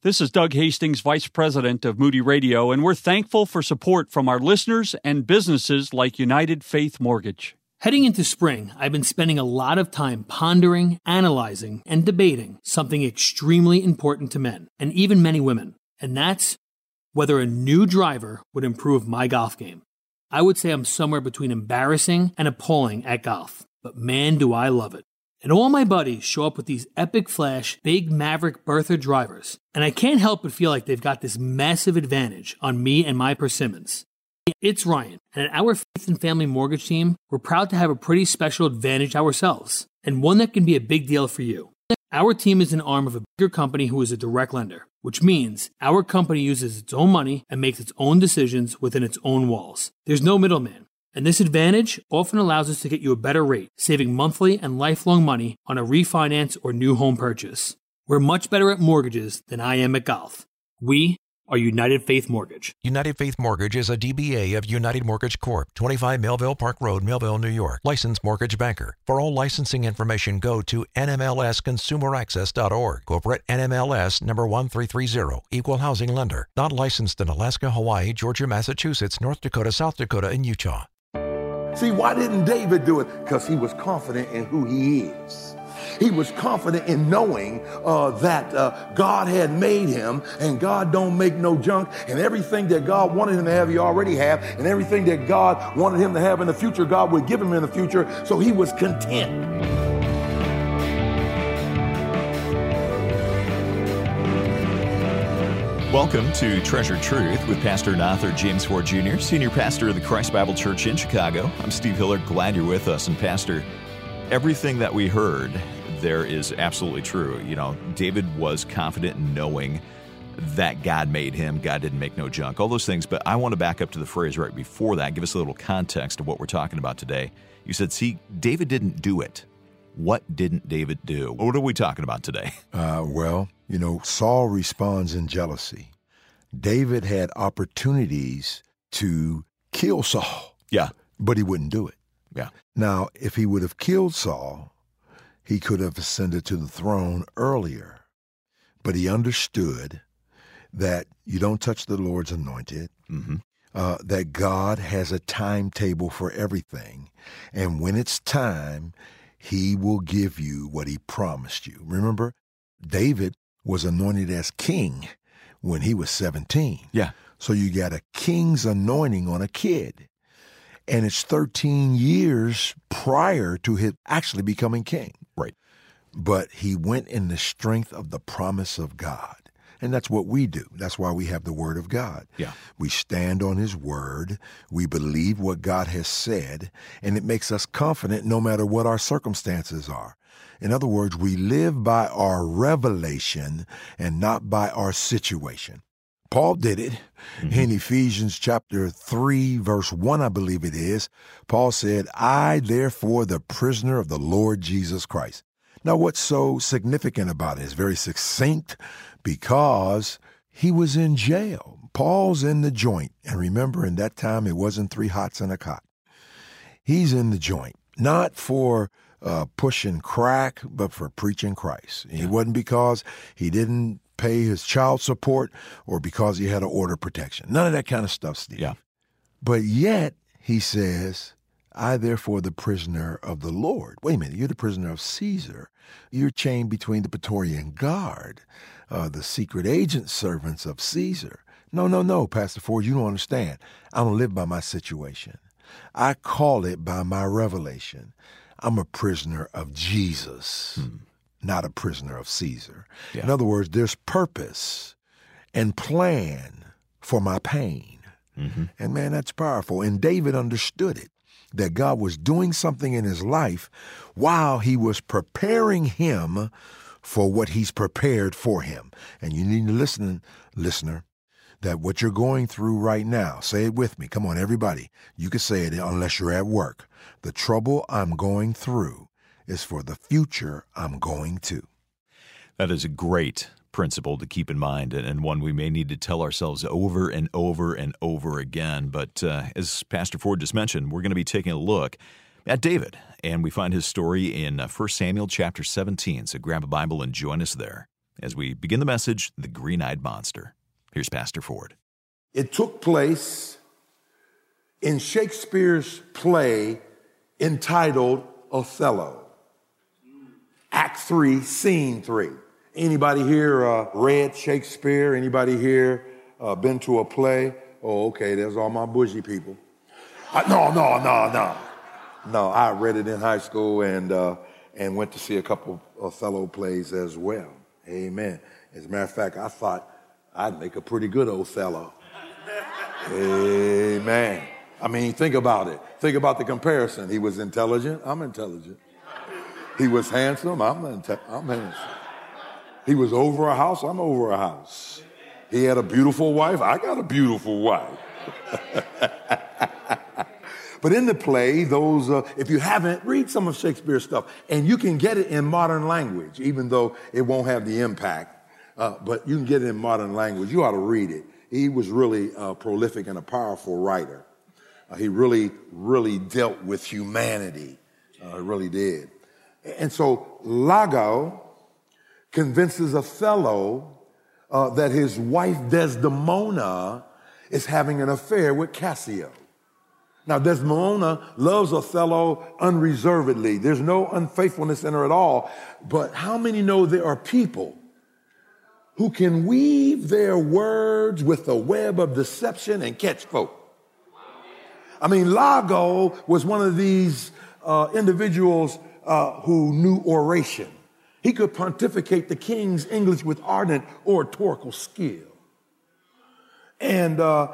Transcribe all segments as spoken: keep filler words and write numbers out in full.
This is Doug Hastings, Vice President of Moody Radio, and we're thankful for support from our listeners and businesses like United Faith Mortgage. Heading into spring, I've been spending a lot of time pondering, analyzing, and debating something extremely important to men, and even many women, and that's whether a new driver would improve my golf game. I would say I'm somewhere between embarrassing and appalling at golf, but man, do I love it. And all my buddies show up with these epic flash, big Maverick Bertha drivers, and I can't help but feel like they've got this massive advantage on me and my persimmons. It's Ryan, and at our Faith and Family Mortgage team, we're proud to have a pretty special advantage ourselves, and one that can be a big deal for you. Our team is an arm of a bigger company who is a direct lender, which means our company uses its own money and makes its own decisions within its own walls. There's no middleman. And this advantage often allows us to get you a better rate, saving monthly and lifelong money on a refinance or new home purchase. We're much better at mortgages than I am at golf. We are United Faith Mortgage. United Faith Mortgage is a D B A of United Mortgage Corp, twenty-five Melville Park Road, Melville, New York. Licensed mortgage banker. For all licensing information, go to N M L S consumer access dot org. Corporate N M L S number one three three zero. Equal housing lender. Not licensed in Alaska, Hawaii, Georgia, Massachusetts, North Dakota, South Dakota, and Utah. See, why didn't David do it? Because he was confident in who he is. He was confident in knowing uh, that uh, God had made him, and God don't make no junk, and everything that God wanted him to have, he already have, and everything that God wanted him to have in the future, God would give him in the future, so he was content. Welcome to Treasured Truth with Pastor and author James Ford Junior, Senior Pastor of the Christ Bible Church in Chicago. I'm Steve Hiller. Glad you're with us. And Pastor, everything that we heard there is absolutely true. You know, David was confident in knowing that God made him. God didn't make no junk, all those things. But I want to back up to the phrase right before that. Give us a little context of what we're talking about today. You said, see, David didn't do it. What didn't David do? What are we talking about today? Uh, well, you know, Saul responds in jealousy. David had opportunities to kill Saul. Yeah. But he wouldn't do it. Yeah. Now, if he would have killed Saul, he could have ascended to the throne earlier. But he understood that you don't touch the Lord's anointed, mm-hmm. uh, that God has a timetable for everything. And when it's time, he will give you what he promised you. Remember, David was anointed as king when he was seventeen. Yeah. So you got a king's anointing on a kid. And it's thirteen years prior to him actually becoming king. Right. But he went in the strength of the promise of God. And that's what we do. That's why we have the Word of God. Yeah. We stand on His Word. We believe what God has said, and it makes us confident no matter what our circumstances are. In other words, we live by our revelation and not by our situation. Paul did it mm-hmm. in Ephesians chapter three, verse one, I believe it is. Paul said, I, therefore, the prisoner of the Lord Jesus Christ. Now, what's so significant about it is very succinct because he was in jail. Paul's in the joint. And remember, in that time, it wasn't three hots and a cot. He's in the joint, not for uh, pushing crack, but for preaching Christ. Yeah. It wasn't because he didn't pay his child support or because he had to order protection. None of that kind of stuff, Steve. Yeah. But yet, he says, I, therefore, the prisoner of the Lord. Wait a minute, you're the prisoner of Caesar. You're chained between the Praetorian Guard, uh, the secret agent servants of Caesar. No, no, no, Pastor Ford, you don't understand. I don't live by my situation. I call it by my revelation. I'm a prisoner of Jesus, hmm. not a prisoner of Caesar. Yeah. In other words, there's purpose and plan for my pain. Mm-hmm. And man, that's powerful. And David understood it, that God was doing something in his life while he was preparing him for what he's prepared for him. And you need to listen, listener, that what you're going through right now, say it with me. Come on, everybody. You can say it unless you're at work. The trouble I'm going through is for the future I'm going to. That is a great principle to keep in mind, and one we may need to tell ourselves over and over and over again. But uh, as Pastor Ford just mentioned, we're going to be taking a look at David, and we find his story in First Samuel chapter seventeen. So grab a Bible and join us there. as we begin the message, The Green-Eyed Monster. Here's Pastor Ford. It took place in Shakespeare's play entitled Othello. Act three, scene three. Anybody here uh, read Shakespeare? Anybody here uh, been to a play? Oh, okay, there's all my bougie people. Uh, no, no, no, no. No, I read it in high school and uh, and went to see a couple Othello plays as well. Amen. As a matter of fact, I thought I'd make a pretty good Othello. Amen. I mean, think about it. Think about the comparison. He was intelligent. I'm intelligent. He was handsome. I'm, inte- I'm handsome. He was over a house. I'm over a house. He had a beautiful wife. I got a beautiful wife. But in the play, those, uh, if you haven't, read some of Shakespeare's stuff. And you can get it in modern language, even though it won't have the impact. Uh, but you can get it in modern language. You ought to read it. He was really uh, prolific and a powerful writer. Uh, he really, really dealt with humanity. Uh, he really did. And so Iago convinces Othello uh, that his wife Desdemona is having an affair with Cassio. Now, Desdemona loves Othello unreservedly. There's no unfaithfulness in her at all. But how many know there are people who can weave their words with a web of deception and catch folk? I mean, Iago was one of these uh, individuals uh, who knew oration. He could pontificate the king's English with ardent oratorical skill. And uh,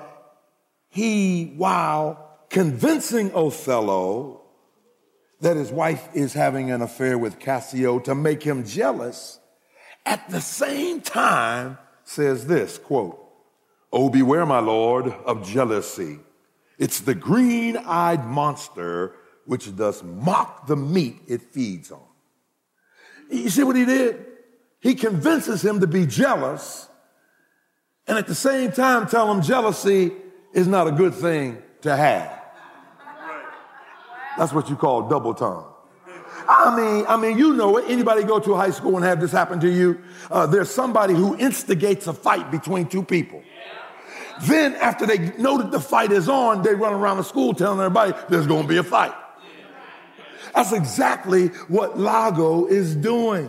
he, while convincing Othello that his wife is having an affair with Cassio to make him jealous, at the same time says this, quote, "Oh, beware, my lord, of jealousy. It's the green-eyed monster which does mock the meat it feeds on." You see what he did? He convinces him to be jealous and at the same time tell him jealousy is not a good thing to have. That's what you call double tongue. I mean, I mean, you know it. Anybody go to a high school and have this happen to you? Uh, there's somebody who instigates a fight between two people. Then after they know that the fight is on, they run around the school telling everybody there's going to be a fight. That's exactly what Iago is doing.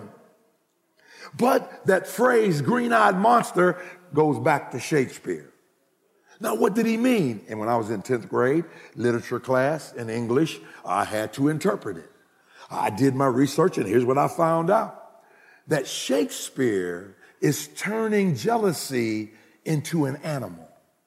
But that phrase, green-eyed monster, goes back to Shakespeare. Now, what did he mean? And when I was in tenth grade, literature class in English, I had to interpret it. I did my research, and here's what I found out. That Shakespeare is turning jealousy into an animal.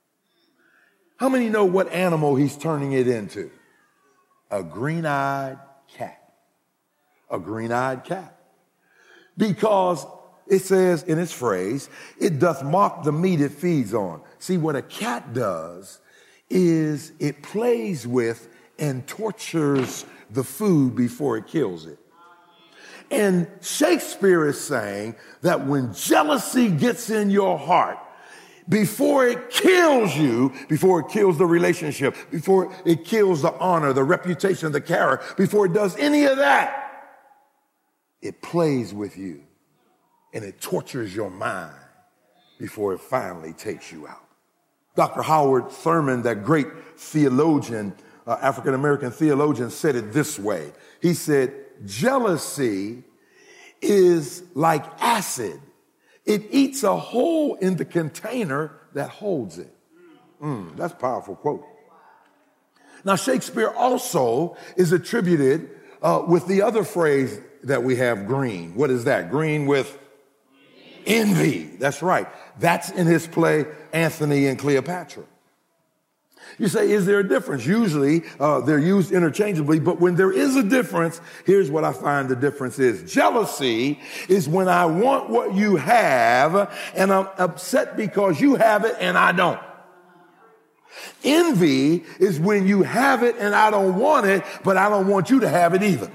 How many know what animal he's turning it into? A green-eyed cat. A green-eyed cat. Because it says in its phrase, it doth mock the meat it feeds on. See, what a cat does is it plays with and tortures the food before it kills it. And Shakespeare is saying that when jealousy gets in your heart, before it kills you, before it kills the relationship, before it kills the honor, the reputation, the character, before it does any of that, it plays with you and it tortures your mind before it finally takes you out. Doctor Howard Thurman, that great theologian, uh, African-American theologian, said it this way. He said, jealousy is like acid. It eats a hole in the container that holds it. Mm, that's a powerful quote. Now, Shakespeare also is attributed uh, with the other phrase that we have, green. What is that? Green with envy. That's right. That's in his play, Antony and Cleopatra. You say, is there a difference? Usually uh, they're used interchangeably, but when there is a difference, here's what I find the difference is. Jealousy is when I want what you have and I'm upset because you have it and I don't. Envy is when you have it and I don't want it, but I don't want you to have it either.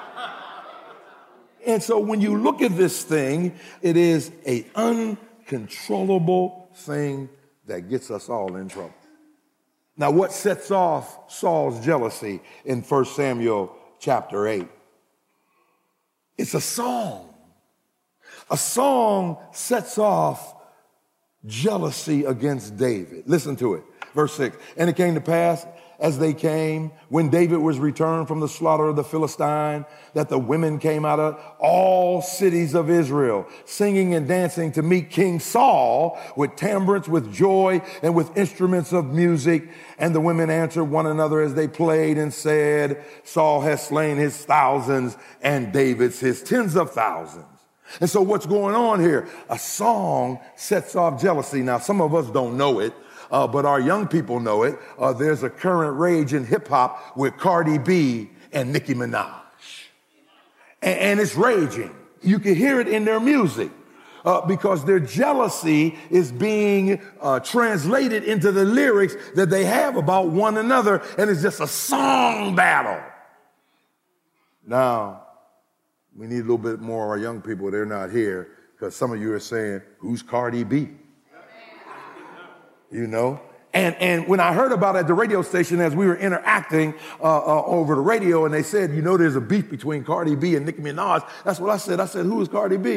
And so when you look at this thing, it is an uncontrollable thing that gets us all in trouble. Now, what sets off Saul's jealousy in First Samuel chapter eight? It's a song. A song sets off jealousy against David. Listen to it. Verse six. And it came to pass as they came, when David was returned from the slaughter of the Philistine, that the women came out of all cities of Israel, singing and dancing to meet King Saul with tambourines, with joy, and with instruments of music. And the women answered one another as they played and said, Saul has slain his thousands and David's his tens of thousands. And so what's going on here? A song sets off jealousy. Now, some of us don't know it. Uh, but our young people know it. Uh, there's a current rage in hip hop with Cardi B and Nicki Minaj. And, and it's raging. You can hear it in their music uh, because their jealousy is being uh, translated into the lyrics that they have about one another. And it's just a song battle. Now, we need a little bit more of our young people. They're not here because some of you are saying, who's Cardi B? You know, and and when I heard about it at the radio station as we were interacting uh, uh, over the radio, and they said, you know, there's a beef between Cardi B and Nicki Minaj. That's what I said. I said, who is Cardi B?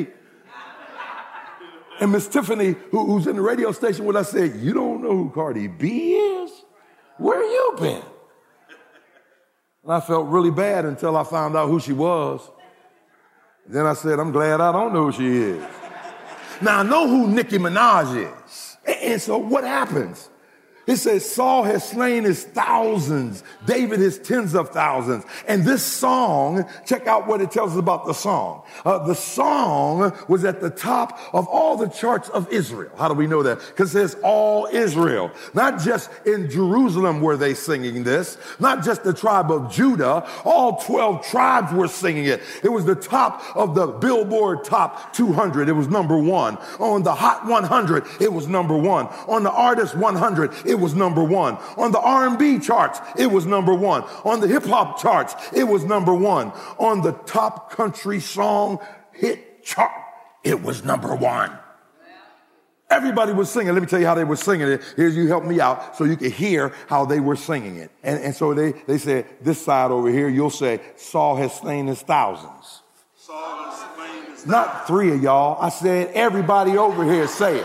And Miss Tiffany, who, who's in the radio station, what I said, you don't know who Cardi B is? Where you been? And I felt really bad until I found out who she was. Then I said, I'm glad I don't know who she is. Now I know who Nicki Minaj is. And so what happens? It says Saul has slain his thousands, David his tens of thousands. And this song, check out what it tells us about the song. Uh, the song was at the top of all the charts of Israel. How do we know that? Because it says all Israel. Not just in Jerusalem were they singing this, not just the tribe of Judah. All twelve tribes were singing it. It was the top of the Billboard Top two hundred. It was number one. On the Hot one hundred, it was number one. On the Artist one hundred, it was number one. On the R and B charts, it was number one. On the hip hop charts, it was number one. On the top country song hit chart, it was number one. Everybody was singing. Let me tell you how they were singing it. Here's you help me out so you can hear how they were singing it. And, and so they, they said, this side over here, you'll say, Saul has slain his thousands. Saul has slain his thousands. Not three of y'all. I said, everybody over here say it.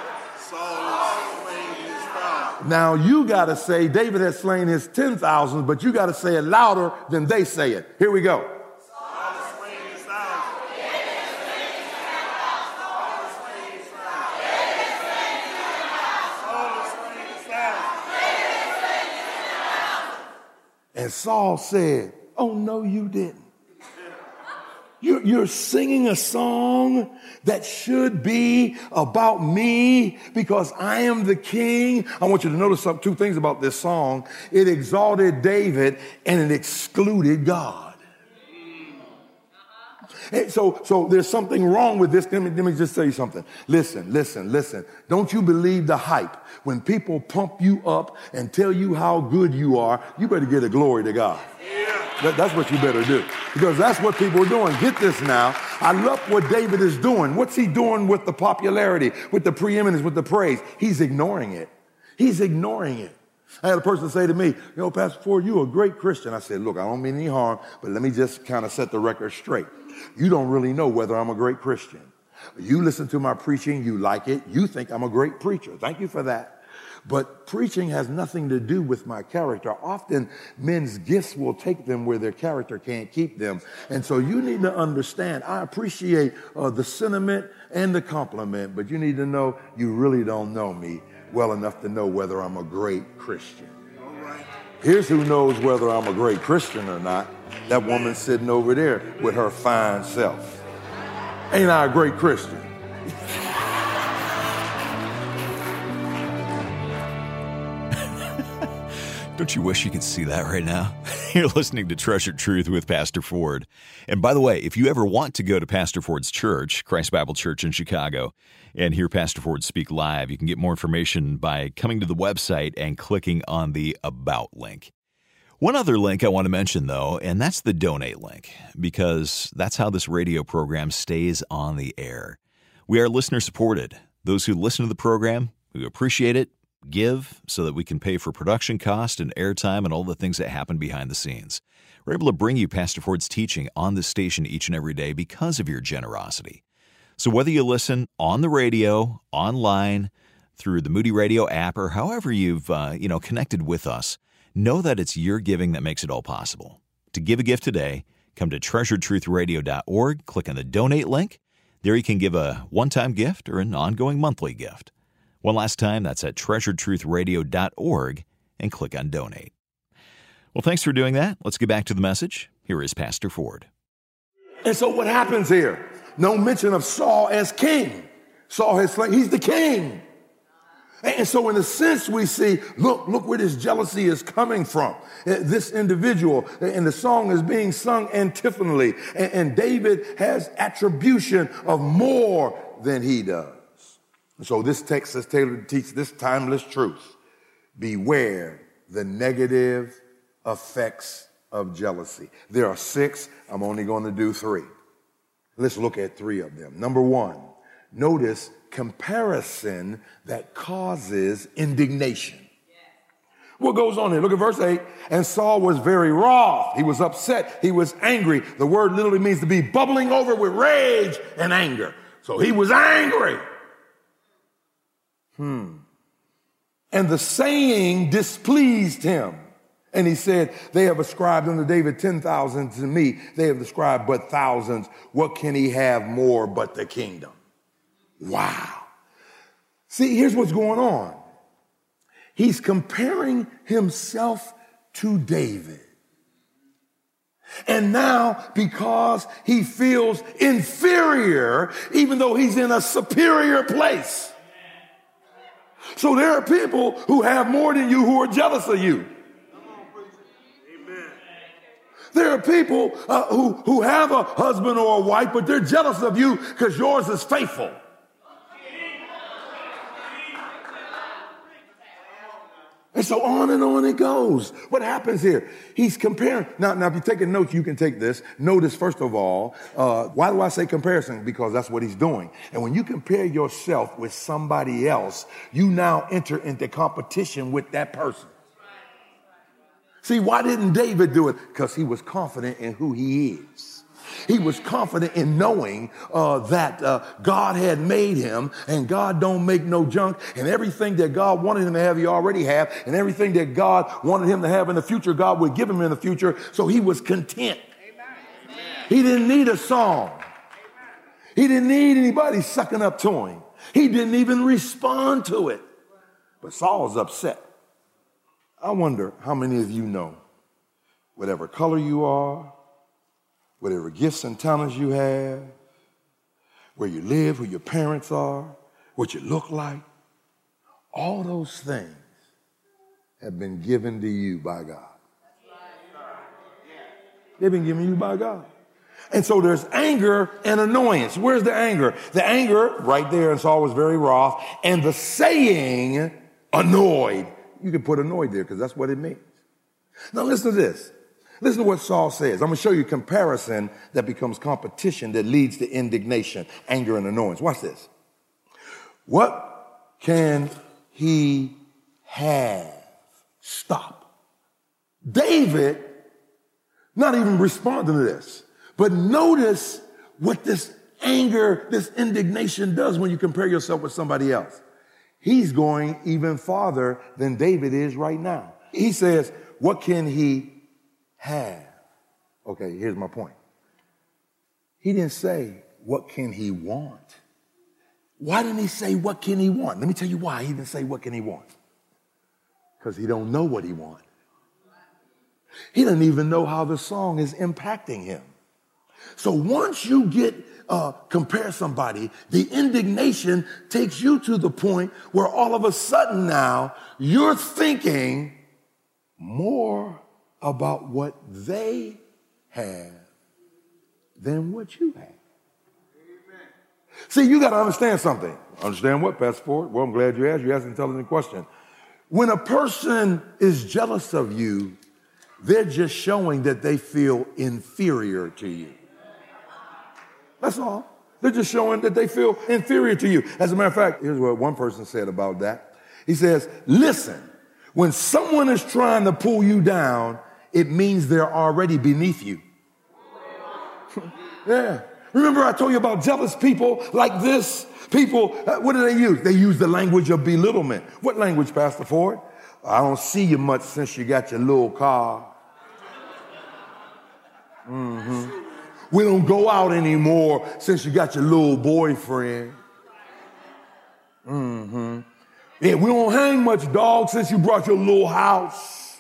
Now you got to say David has slain his ten thousands, but you got to say it louder than they say it. Here we go. And Saul said, oh, no, you didn't. You're, you're singing a song that should be about me because I am the king. I want you to notice some, two things about this song. It exalted David and it excluded God. And so, so there's something wrong with this. Let me, let me just tell you something. Listen, listen, listen. Don't you believe the hype. When people pump you up and tell you how good you are, you better give the glory to God. That, that's what you better do. Because that's what people are doing. Get this now. I love what David is doing. What's he doing with the popularity, with the preeminence, with the praise? He's ignoring it. He's ignoring it. I had a person say to me, you know, Pastor Ford, you're a great Christian. I said, look, I don't mean any harm, but let me just kind of set the record straight. You don't really know whether I'm a great Christian. You listen to my preaching, you like it, you think I'm a great preacher. Thank you for that. But preaching has nothing to do with my character. Often men's gifts will take them where their character can't keep them. And so you need to understand, I appreciate uh, the sentiment and the compliment, but you need to know you really don't know me well enough to know whether I'm a great Christian. Here's who knows whether I'm a great Christian or not. That woman sitting over there with her fine self. Ain't I a great Christian? Don't you wish you could see that right now? You're listening to Treasured Truth with Pastor Ford. And by the way, if you ever want to go to Pastor Ford's church, Christ Bible Church in Chicago, and hear Pastor Ford speak live, you can get more information by coming to the website and clicking on the About link. One other link I want to mention, though, and that's the Donate link, because that's how this radio program stays on the air. We are listener-supported. Those who listen to the program, who appreciate it, give so that we can pay for production cost and airtime and all the things that happen behind the scenes. We're able to bring you Pastor Ford's teaching on this station each and every day because of your generosity. So whether you listen on the radio, online, through the Moody Radio app, or however you've uh, you know connected with us, know that it's your giving that makes it all possible. To give a gift today, come to treasured truth radio dot org, click on the donate link. There you can give a one-time gift or an ongoing monthly gift. One last time, that's at treasured truth radio dot org and click on donate. Well, thanks for doing that. Let's get back to the message. Here is Pastor Ford. And so what happens here? No mention of Saul as king. Saul has slain. He's the king. And so in a sense we see, look, look where this jealousy is coming from. This individual, and the song is being sung antiphonally. And David has attribution of more than he does. And so this text is tailored to teach this timeless truth. Beware the negative effects of jealousy. There are six. I'm only going to do three. Let's look at three of them. Number one, notice comparison that causes indignation. What goes on here? Look at verse eight. And Saul was very wroth. He was upset. He was angry. The word literally means to be bubbling over with rage and anger. So he was angry. Hmm. And the saying displeased him. And he said, they have ascribed unto David ten thousand, to me they have ascribed but thousands. What can he have more but the kingdom? Wow. See, here's what's going on. He's comparing himself to David. And now, because he feels inferior, even though he's in a superior place. So there are people who have more than you who are jealous of you. There are people uh, who, who have a husband or a wife, but they're jealous of you because yours is faithful. And so on and on it goes. What happens here? He's comparing. Now, now if you're taking notes, you can take this. Notice, first of all, uh, why do I say comparison? Because that's what he's doing. And when you compare yourself with somebody else, you now enter into competition with that person. See, why didn't David do it? Because he was confident in who he is. He was confident in knowing uh, that uh, God had made him, and God don't make no junk, and everything that God wanted him to have, he already have, and everything that God wanted him to have in the future, God would give him in the future. So he was content. Amen. He didn't need a song. Amen. He didn't need anybody sucking up to him. He didn't even respond to it. But Saul's upset. I wonder how many of you know, whatever color you are, whatever gifts and talents you have, where you live, who your parents are, what you look like, all those things have been given to you by God. They've been given to you by God. And so there's anger and annoyance. Where's the anger? The anger, right there, and Saul was very wroth, and the saying, annoyed. You can put annoyed there because that's what it means. Now listen to this. Listen to what Saul says. I'm going to show you comparison that becomes competition that leads to indignation, anger, and annoyance. Watch this. What can he have? Stop. David, not even responding to this, but notice what this anger, this indignation does when you compare yourself with somebody else. He's going even farther than David is right now. He says, what can he have? Okay, here's my point. He didn't say, what can he want? Why didn't he say, what can he want? Let me tell you why he didn't say, what can he want? Because he don't know what he wants. He doesn't even know how the song is impacting him. So once you get, uh, compare somebody, the indignation takes you to the point where all of a sudden now you're thinking more about what they have than what you have. Amen. See, you got to understand something. Understand what, Pastor Ford? Well, I'm glad you asked. You asked an intelligent question. When a person is jealous of you, they're just showing that they feel inferior to you. That's all. They're just showing that they feel inferior to you. As a matter of fact, here's what one person said about that. He says, listen, when someone is trying to pull you down, it means they're already beneath you. Yeah. Remember I told you about jealous people like this? People, uh, what do they use? They use the language of belittlement. What language, Pastor Ford? I don't see you much since you got your little car. Mm-hmm. We don't go out anymore since you got your little boyfriend. Mm-hmm. Yeah, we don't hang much, dog, since you brought your little house.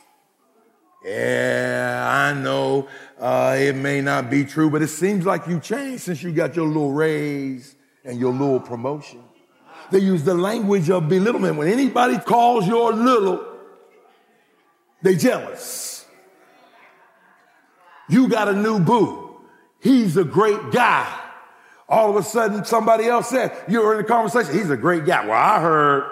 Yeah, I know uh, it may not be true, but it seems like you changed since you got your little raise and your little promotion. They use the language of belittlement. When anybody calls your little, they jealous. You got a new boo. He's a great guy. All of a sudden, somebody else said, you're in a conversation, he's a great guy. Well, I heard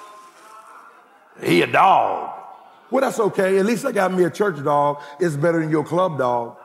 he a dog. Well, that's okay. At least I got me a church dog. It's better than your club dog.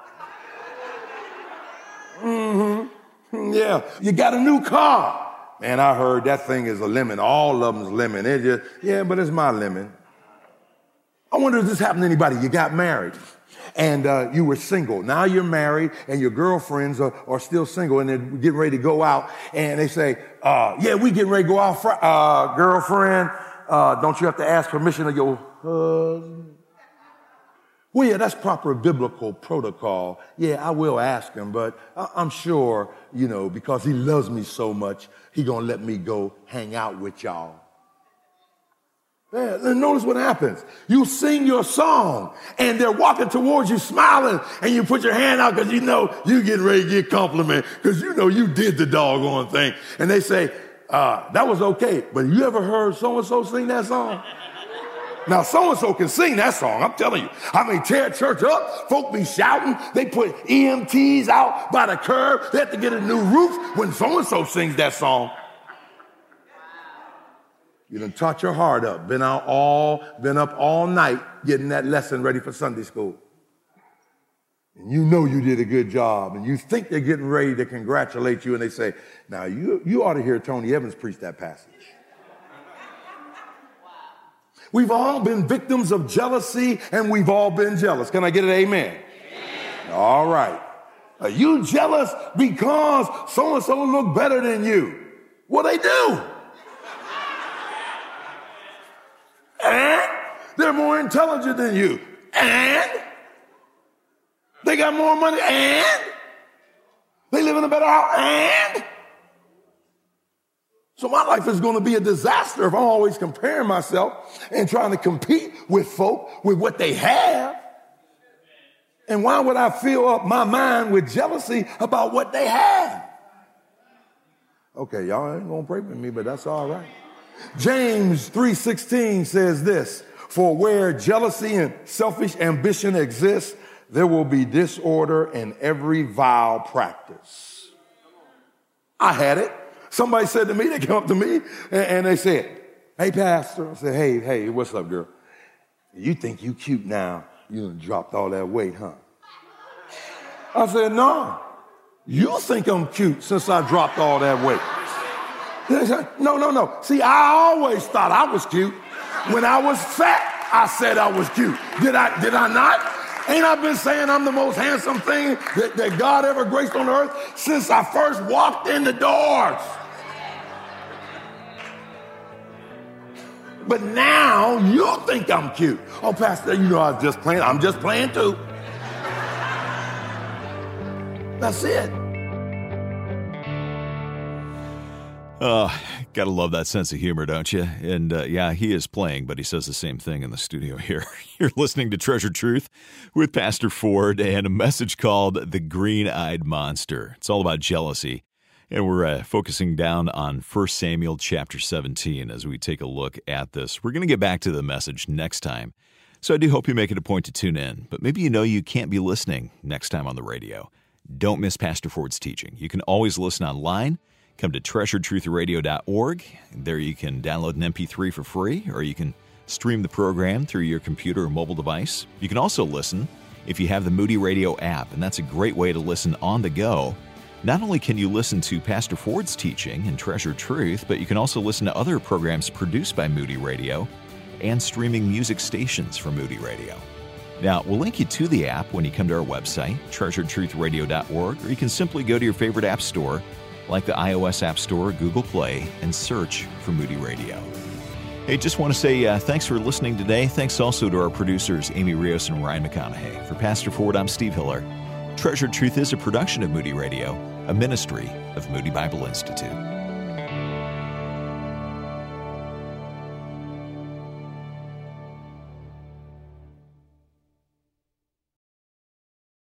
Mm-hmm. Yeah. You got a new car. Man, I heard that thing is a lemon. All of them's lemon. It just, yeah, but it's my lemon. I wonder if this happened to anybody. You got married and uh, you were single. Now you're married and your girlfriends are, are still single and they're getting ready to go out. And they say, uh, yeah, we getting ready to go out, fr- uh, girlfriend. Uh, don't you have to ask permission of your husband? Well, yeah, that's proper biblical protocol. Yeah, I will ask him, but I- I'm sure, you know, because he loves me so much, he gonna let me go hang out with y'all. Yeah, and notice what happens. You sing your song, and they're walking towards you smiling, and you put your hand out because you know you getting ready to get compliment because you know you did the doggone thing. And they say, uh, that was okay, but you ever heard so-and-so sing that song? Now, so-and-so can sing that song, I'm telling you. I mean, tear church up, folk be shouting. They put E M Ts out by the curb. They have to get a new roof when so-and-so sings that song. You done taught your heart up, been out all, been up all night getting that lesson ready for Sunday school. And you know you did a good job, and you think they're getting ready to congratulate you, and they say, now you, you ought to hear Tony Evans preach that passage. We've all been victims of jealousy, and we've all been jealous. Can I get an amen? Amen. All right. Are you jealous because so-and-so look better than you? Well, they do. And they're more intelligent than you. And they got more money. And they live in a better house. And so my life is going to be a disaster if I'm always comparing myself and trying to compete with folk with what they have. And why would I fill up my mind with jealousy about what they have? Okay, y'all ain't going to pray with me, but that's all right. James three sixteen says this, for where jealousy and selfish ambition exist, there will be disorder in every vile practice. I had it. Somebody said to me, they came up to me and, and they said, hey, pastor. I said, hey, hey, what's up, girl? You think you cute now. You done dropped all that weight, huh? I said, no. You think I'm cute since I dropped all that weight. No, no, no. See, I always thought I was cute. When I was fat, I said I was cute. Did I, did I not? Ain't I been saying I'm the most handsome thing that, that God ever graced on earth since I first walked in the doors? But now you think I'm cute. Oh, Pastor, you know I was just playing. I'm just playing too. That's it. Oh, gotta love that sense of humor, don't you? And uh, yeah, he is playing, but he says the same thing in the studio here. You're listening to Treasure Truth with Pastor Ford and a message called The Green-Eyed Monster. It's all about jealousy. And we're uh, focusing down on First Samuel chapter seventeen as we take a look at this. We're going to get back to the message next time. So I do hope you make it a point to tune in. But maybe you know you can't be listening next time on the radio. Don't miss Pastor Ford's teaching. You can always listen online. Come to treasure truth radio dot org. There you can download an M P three for free, or you can stream the program through your computer or mobile device. You can also listen if you have the Moody Radio app, and that's a great way to listen on the go. Not only can you listen to Pastor Ford's teaching and Treasure Truth, but you can also listen to other programs produced by Moody Radio and streaming music stations from Moody Radio. Now, we'll link you to the app when you come to our website, treasured truth radio dot org, or you can simply go to your favorite app store, like the iOS App Store or Google Play, and search for Moody Radio. Hey, just want to say uh, thanks for listening today. Thanks also to our producers, Amy Rios and Ryan McConaughey. For Pastor Ford, I'm Steve Hiller. Treasured Truth is a production of Moody Radio, a ministry of Moody Bible Institute.